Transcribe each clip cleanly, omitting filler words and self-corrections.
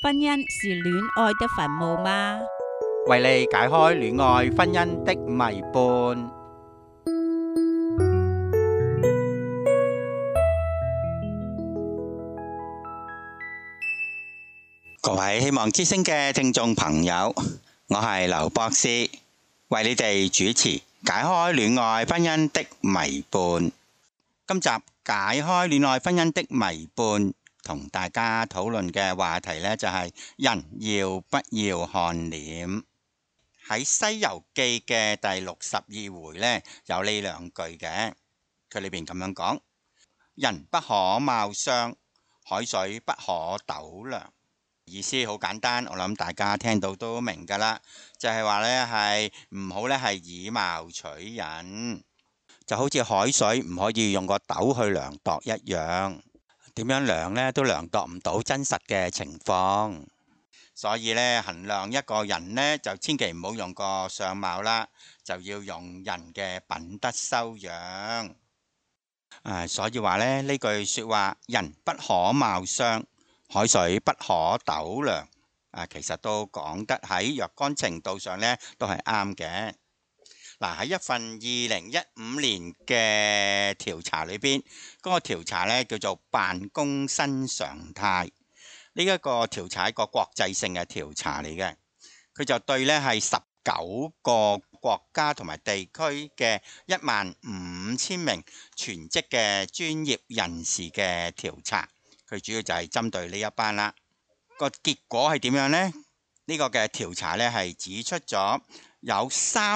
婚姻是戀愛的墳墓嗎？ 為你解開戀愛婚姻的謎伴。各位希望之聲嘅聽眾朋友，我係劉博士，為你哋主持解開戀愛婚姻的謎伴。今集解開戀愛婚姻的謎伴，同大家討論嘅話題呢，就係人要不要看臉。喺《西遊記》嘅第62回呢，有呢兩句嘅，佢裏邊咁樣講：人不可貌相，海水不可斗量。意思好簡單，我諗大家聽到都明噶啦，就係話呢係唔好呢係以貌取人，就好似海水唔可以用個斗去量度一樣，點樣量呢都量度唔到真實嘅情況。所以呢，衡量一個人呢，就千祈唔好用個相貌啦，就要用人嘅品德修養。所以話呢，呢句說話，人不可貌相，海水不可斗量，其實都講得喺若干程度上呢，都係啱嘅。嗱，喺一份2015年嘅調查裏邊，嗰個調查呢叫做辦公新常態。呢一個調查係一個國際性嘅調查嚟嘅，佢就對呢係19個國家同埋地區嘅15000名全職嘅專業人士嘅調查，佢主要就係針對呢一班啦。個結果係點樣呢？呢個嘅調查呢係指出咗有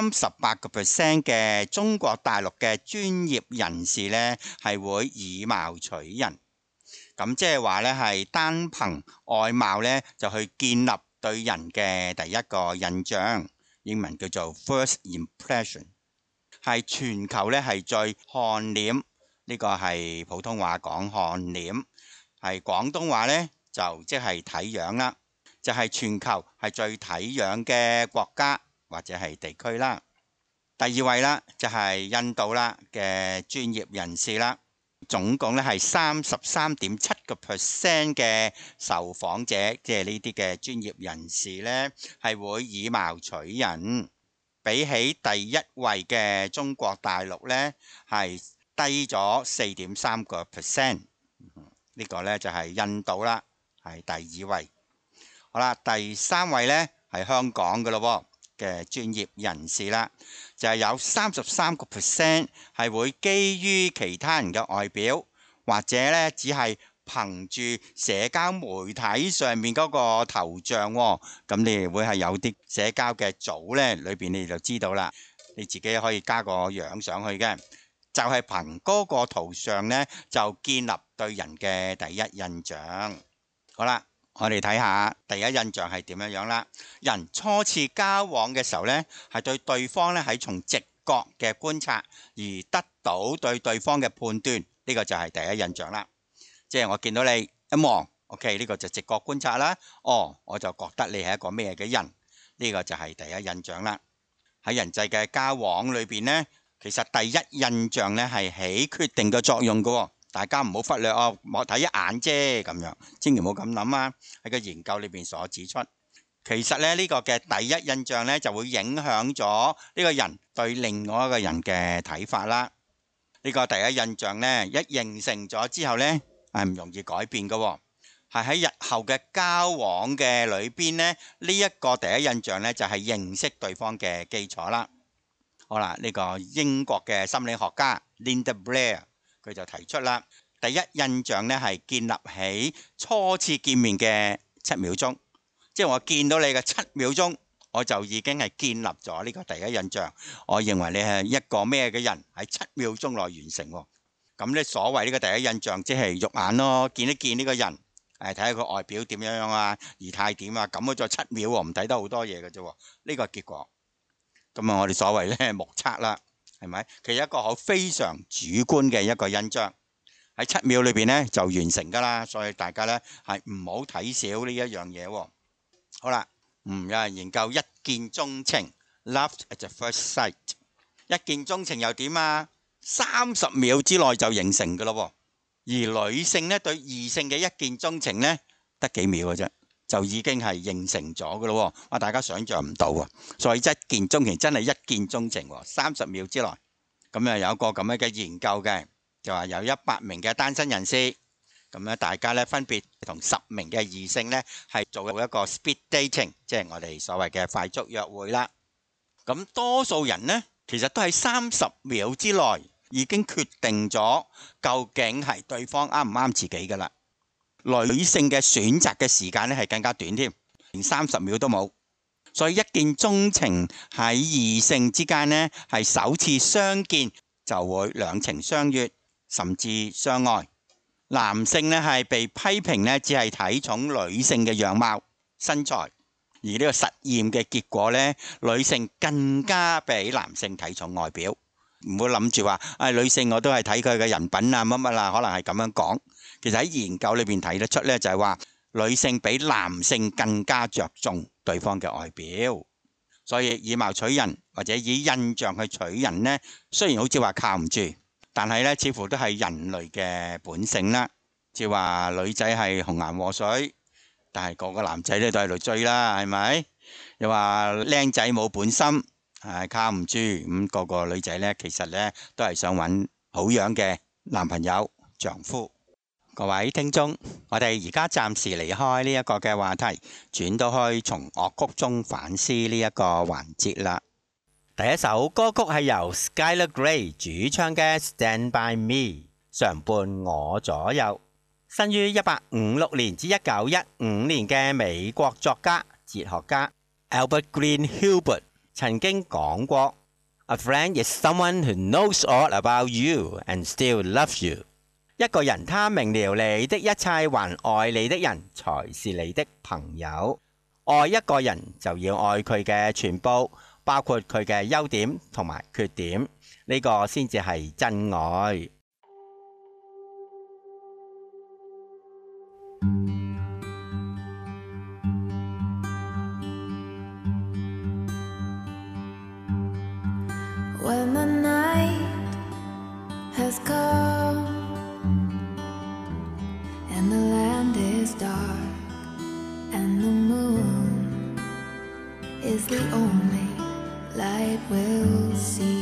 38% 嘅中國大陸嘅專業人士呢係會以貌取人。咁即係話呢係單憑外貌呢就去建立對人嘅第一個印象，英文叫做 first impression， 係全球呢係最看臉，呢個係普通話講看臉，係廣東話呢就即係睇樣啦，就係全球係最睇樣嘅國家或者係地區啦。第二位啦就係印度啦嘅專業人士啦。總共咧係33.7% 嘅受訪者，即係呢啲嘅專業人士呢，係會以貌取人，比起第一位嘅中國大陸呢，係低咗4.3%。呢個呢就係印度啦，係第二位。好啦，第三位呢係香港嘅咯嘅專業人士啦，就係有33% 係會基於其他人嘅外表，或者呢只係憑住社交媒體上面嗰個頭像，咁你會係有啲社交嘅組呢裏邊你就知道啦，你自己可以加個樣上去嘅，就係憑嗰個圖像呢就建立對人嘅第一印象。好啦。我哋睇下第一印象係點樣啦。人初次交往嘅時候呢，係對對方呢係從直覺嘅觀察而得到對對方嘅判斷，呢個就係第一印象啦。即係我見到你一望 ，OK， 呢個就直覺觀察啦。我就覺得你係一個咩嘅人，呢個就係第一印象啦。喺人際嘅交往裏邊呢，其實第一印象呢係起決定嘅作用㗎。大家唔好忽略我睇一眼啫，咁樣千祈唔好咁諗啊！喺個研究裏邊所指出，其實呢個嘅第一印象呢就會影響咗呢個人對另外一個人嘅睇法啦。呢個第一印象呢一形成咗之後呢係唔容易改變㗎，係喺日後嘅交往嘅裏邊呢，呢一個第一印象呢就係認識對方嘅基礎啦。好啦，呢個英國嘅心理學家 Linda Blair。佢就提出啦，第一印象呢係建立喺初次見面嘅7秒鐘，即係我見到你嘅7秒鐘，我就已經係建立咗呢個第一印象。我認為你係一個咩嘅人，喺7秒鐘內完成。咁呢所謂呢個第一印象，即係肉眼咯，見一見呢個人，睇下佢外表點樣啊，儀態點啊，咁咗7秒唔睇得好多嘢嘅啫。呢個結果，咁我哋所謂呢目測啦。係咪？其實一個好非常主觀嘅一個印象，喺7秒裏邊呢就完成噶啦，所以大家呢係唔好睇少呢一樣嘢。好啦，有人研究一見鍾情 ，Love at the first sight， 一見鍾情又點啊？30秒之內就形成噶咯，而女性呢對異性嘅一見鍾情呢得幾秒嘅啫， 就已經係形成咗嘅咯。哇！大家想象唔到啊，所以一見鍾情真係一見鍾情喎，30秒之內。咁有一個咁樣嘅研究嘅，就話有100名嘅單身人士，咁咧大家咧分別同10名嘅異性咧係做一個 speed dating， 即係我哋所謂嘅快速約會啦。咁多數人呢，其實都係30秒之內已經決定咗究竟係對方啱唔啱自己噶啦。女性嘅選擇嘅時間咧係更加短添，連30秒都冇。所以一見鍾情喺異性之間呢，係首次相見就會兩情相悅，甚至相愛。男性呢係被批評呢，只係睇重女性嘅樣貌、身材，而呢個實驗嘅結果呢，女性更加比男性睇重外表。唔好諗住話，女性我都係睇佢嘅人品啊乜乜啦，可能係咁樣講。其實喺研究裏邊睇得出呢，就係話女性比男性更加着重對方嘅外表。所以以貌取人或者以印象去取人呢，雖然好似話靠唔住，但係呢似乎都係人類嘅本性啦。即係話女仔係紅顏禍水，但係個個男仔呢都係嚟追啦，係咪？又話靚仔冇本心，靠唔住。咁個個女仔呢，其實呢都係想揾好樣嘅男朋友、丈夫。各位聽眾，我哋而家暫時離開呢一個嘅話題，轉到去從樂曲中反思呢一個環節啦。第一首歌曲係由 Skylar Grey 主唱嘅 Stand By Me， 常伴我左右。生於1856年至1915年嘅美國作家、哲學家 Albert Green Hilbert 曾經講過 ：A friend is someone who knows all about you and still loves you。一個人他明了你的一切，還愛你的人，才是你的朋友。愛一個人就要愛佢嘅全部，包括佢嘅優點同埋缺點，呢個先至係真愛。 When the night has come and the land is dark and the moon is the only light we'll see.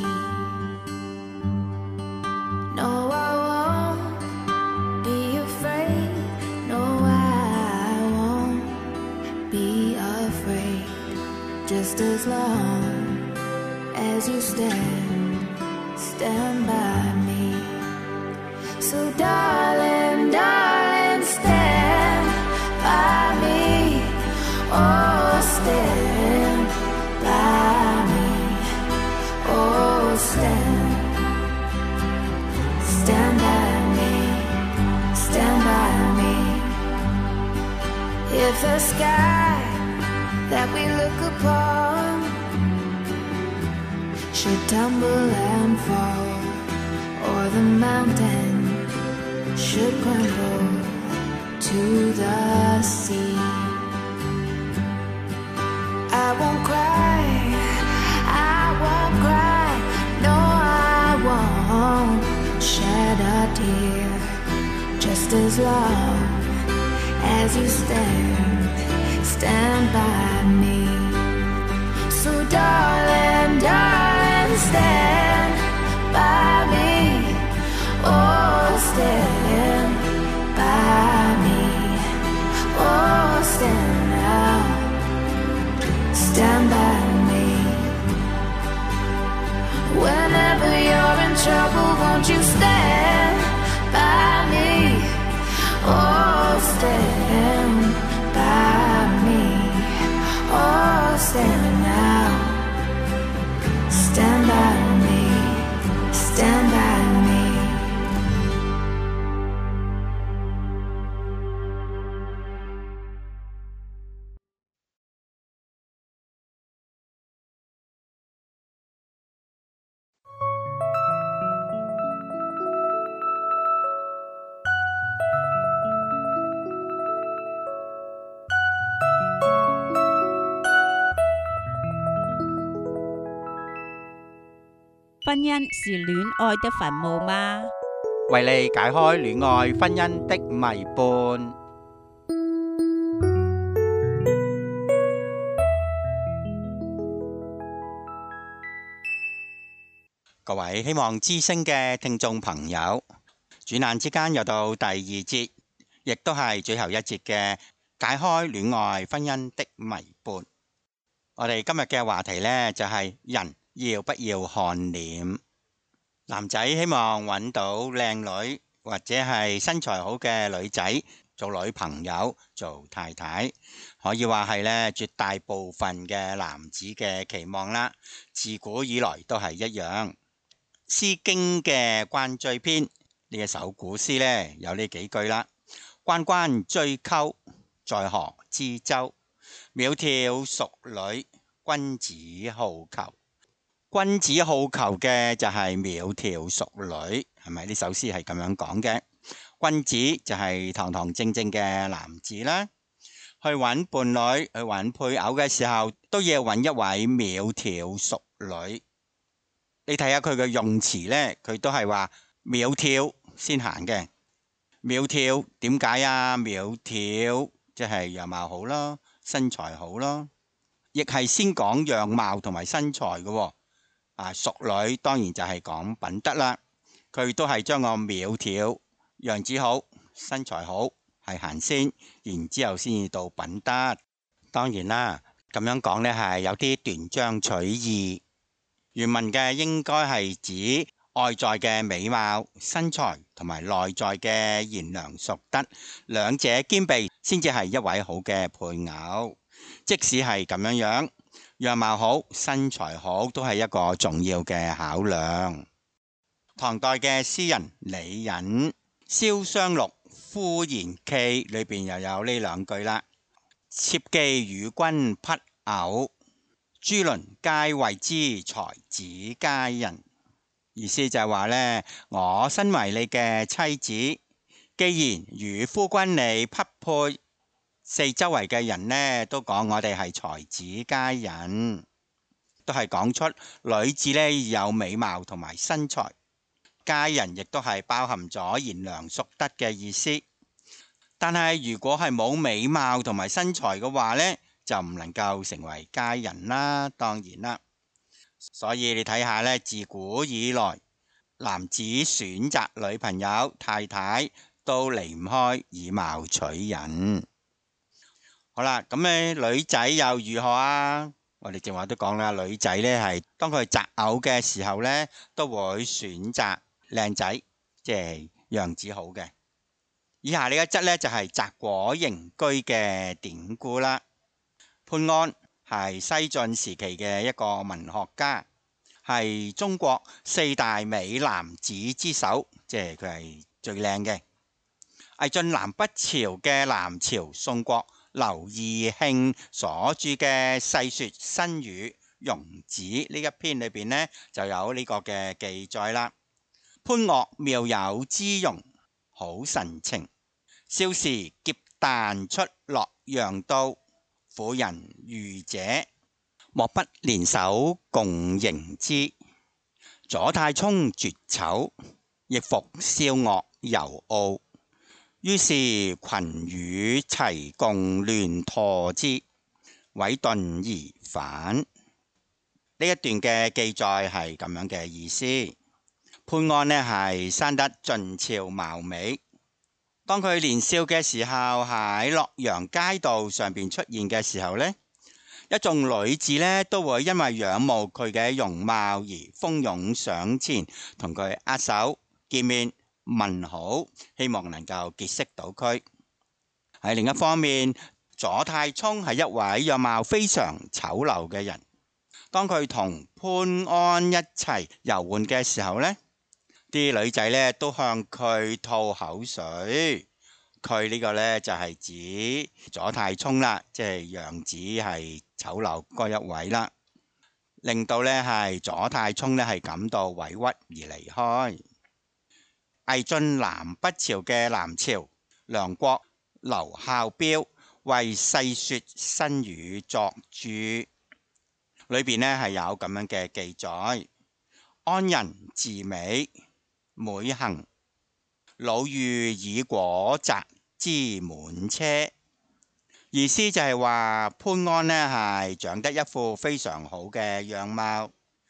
No, I won't be afraid. No, I won't be afraid. Just as long as you stand by me. So darling, darling, stand by me. Oh, stand by me. Oh, stand by me. Stand by me. If the sky that we look upon should tumble and fall, or the mountain should crumble to the sea, I won't cry, I won't cry, no, I won't shed a tear, just as long as you stand by me. So darling, darling, stand by me. Oh, stand by me. Oh, stand now. Stand by me. Whenever you're in trouble, won't you stand by me? Oh, stand by me. Oh, stand now. Stand by me. Stand by me. 婚姻是戀愛的墳墓嗎？ 為你解開戀愛婚姻的謎伴。 各位希望之聲嘅聽眾朋友，轉眼之間又到第二節，亦都係最後一節嘅解開戀愛婚姻的謎伴。我哋今日嘅話題呢，就係人要不要看臉？男仔希望揾到靚女或者係身材好嘅女仔做女朋友、做太太，可以話係呢絕大部分嘅男子嘅期望啦。自古以來都係一樣。《詩經》嘅《關雎篇》呢一首古詩呢，有呢幾句啦：關關雎鳩，在河之洲。窈窕淑女，君子好逑。君子好逑嘅就係窈窕淑女，係咪？呢首詩係咁樣講嘅。君子就係堂堂正正嘅男子啦。去揾伴侶、去揾配偶嘅時候，都要揾一位窈窕淑女。你睇下佢嘅用詞呢，佢都係話窈窕先行嘅。窈窕點解啊？窈窕即係樣貌好咯，身材好咯，亦係先講樣貌同埋身材嘅喎。淑女當然就係講品德啦。佢都係將個窈窕樣子好、身材好係行先，然之後先至到品德。當然啦，咁樣講呢係有啲斷章取義。原文嘅應該係指外在嘅美貌、身材同埋內在嘅賢良淑德，兩者兼備先至係一位好嘅配偶。即使係咁樣，樣貌好、身材好都係一個重要嘅考量。唐代嘅詩人李隱《瀟湘錄·呼延記》裏邊又有呢兩句啦：妾寄與君匹偶，諸鄰皆謂之才子佳人。意思就係話呢，我身為你嘅妻子，既然與夫君你匹配，四周圍嘅人呢都講我哋係才子佳人，都係講出女子呢有美貌同埋身材，佳人亦都係包含咗賢良淑德嘅意思。但係如果係冇美貌同埋身材嘅話呢，就唔能夠成為佳人啦，當然啦。所以你睇下呢，自古以來，男子選擇女朋友、太太都離唔開以貌取人。好啦，咁呢女仔又如何啊？我哋正話都講啦，女仔呢係當佢擇偶嘅時候呢，都會選擇靚仔，即係樣子好嘅。以下呢一則呢，就係摘果刑居嘅典故啦。潘安係西晉時期嘅一個文學家，係中國四大美男子之首，即係佢係最靚嘅。魏晉南北朝嘅南朝宋國劉義慶所著嘅《世說新語·容子》呢一篇裏邊呢，就有呢個嘅記載啦。潘岳妙有姿容，好神情，少時劫旦出洛陽都，婦人遇者，莫不聯手共迎之。左太沖絕醜，亦復蕭岳游傲。於是群與齊共亂唾之，委頓而返。呢一段嘅記載係咁樣嘅意思。潘安呢係生得俊俏貌美，當佢年少嘅時候喺洛陽街道上邊出現嘅時候呢，一眾女子呢都會因為仰慕佢嘅容貌而蜂擁上前同佢握手見面問好，希望能夠結識到佢。喺另一方面，左太沖係一位樣貌非常醜陋嘅人，當佢同潘安一齊遊玩嘅時候呢，啲女仔呢都向佢吐口水。佢呢個呢就係指左太沖啦，即係樣子係醜陋嗰一位啦，令到呢係左太沖呢係感到委屈而離開。魏晉南北朝嘅南朝梁國劉孝標為《世說新語》作注，裏邊呢係有咁樣嘅記載：安人自美，每行老妪以果澤之滿車。意思就係話潘安呢係長得一副非常好嘅樣貌，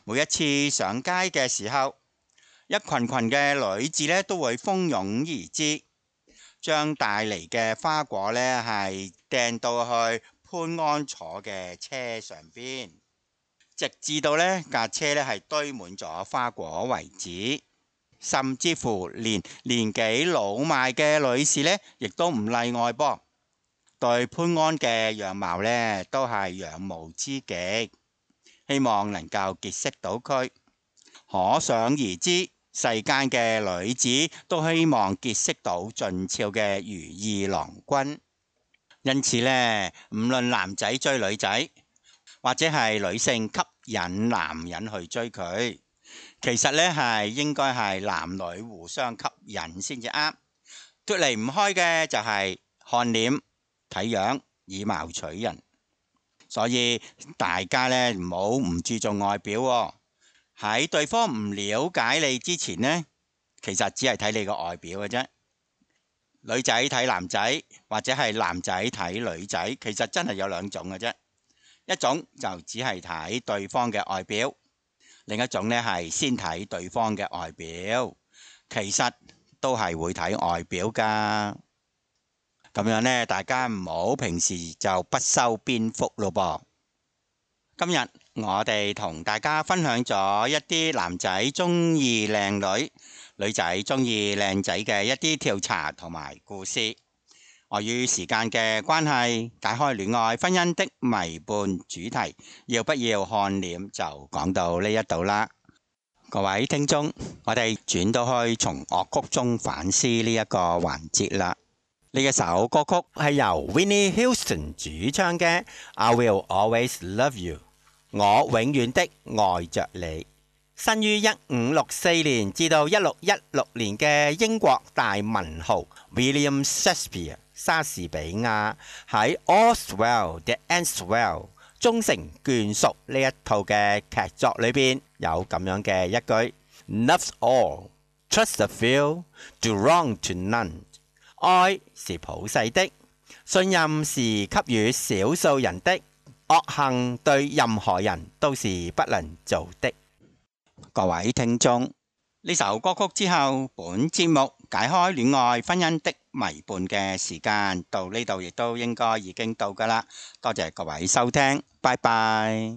每一次上街嘅時候，一群群嘅女子呢都會蜂擁而至，將帶嚟嘅花果呢係掟到去潘安坐嘅車上邊，直至到呢架車呢係堆滿咗花果為止。甚至乎連年紀老邁嘅女士呢，亦都唔例外噃。對潘安嘅樣貌呢，都係仰慕之極，希望能夠結識到佢。可想而知，世間嘅女子都希望結識到俊俏嘅如意郎君。因此呢，唔論男仔追女仔，或者係女性吸引男人去追佢，其實呢係應該係男女互相吸引先至啱。脫離唔開嘅就係看臉睇樣，以貌取人。所以大家呢唔好唔注重外表喎。喺對方唔了解你之前呢，其實只係睇你個外表嘅啫。女仔睇男仔，或者係男仔睇女仔，其實真係有兩種嘅啫。一種就只係睇對方嘅外表，另一種呢係先睇對方嘅外表，其實都係會睇外表噶。咁樣呢，大家唔好平時就不修邊幅咯噃。今日我哋同大家分享咗一啲男仔中意靚女，女仔中意靚仔嘅一啲調查同埋故事。礙於時間嘅關係，解開戀愛婚姻的迷伴主題，要不要看臉就講到呢一度啦。各位聽眾，我哋轉到去從樂曲中反思呢一個環節啦。呢一首歌曲係由 Whitney Houston 主唱嘅 I Will Always Love You， 我永遠的愛着你。生於1564年至到1616年嘅英國大文豪 William Shakespeare 莎士比亞喺 All's Well That Ends Well 終成眷屬呢一套嘅劇作裏邊有咁樣嘅一句 Love's all, trust a few, do wrong to none。 愛是普世的，信任是給予少數人的，惡行對任何人都是不能做的。各位聽眾，呢首歌曲之後，本節目解開戀愛婚姻的迷伴嘅時間到呢度亦都應該已經到㗎喇。多謝各位收聽，拜拜。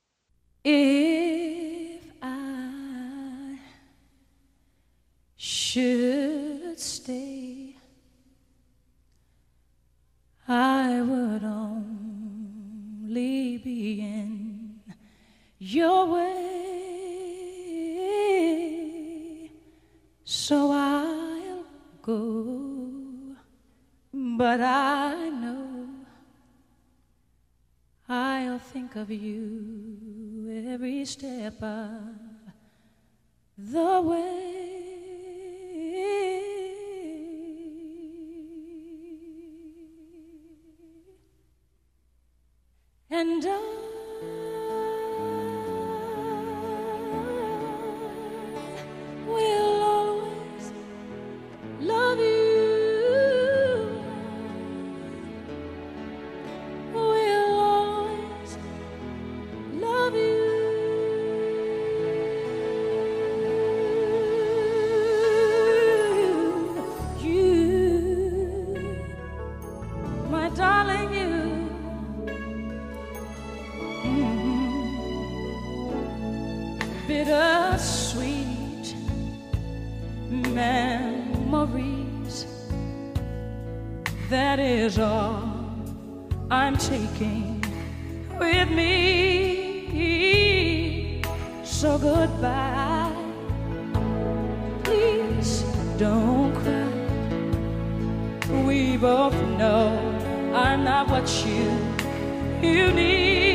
If I should stay, I would only be in your way, so I'll go, but I know I'll think of you every step of the way. And I will always love you, will always love you. You, my darling, you. Bittersweet memories, that is all I'm taking with me. So goodbye, please don't cry. We both know I'm not what you need.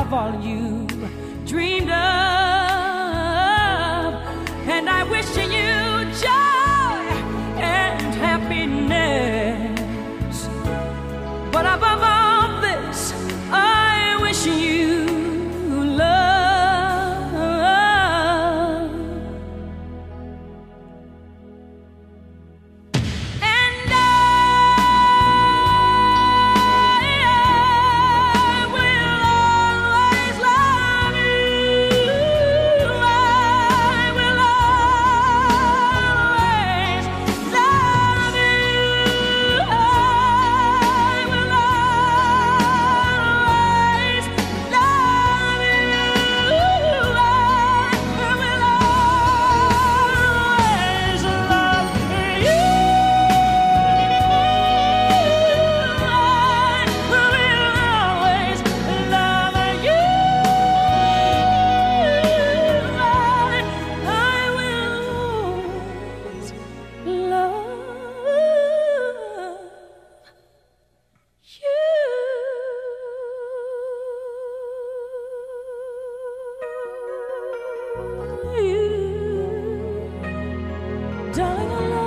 have all you dreamed of, and I wish you joy and happiness. But above all this, I wish you love. And I will always love you. I will always love you. I will always love you. I will always love you. Darling, I love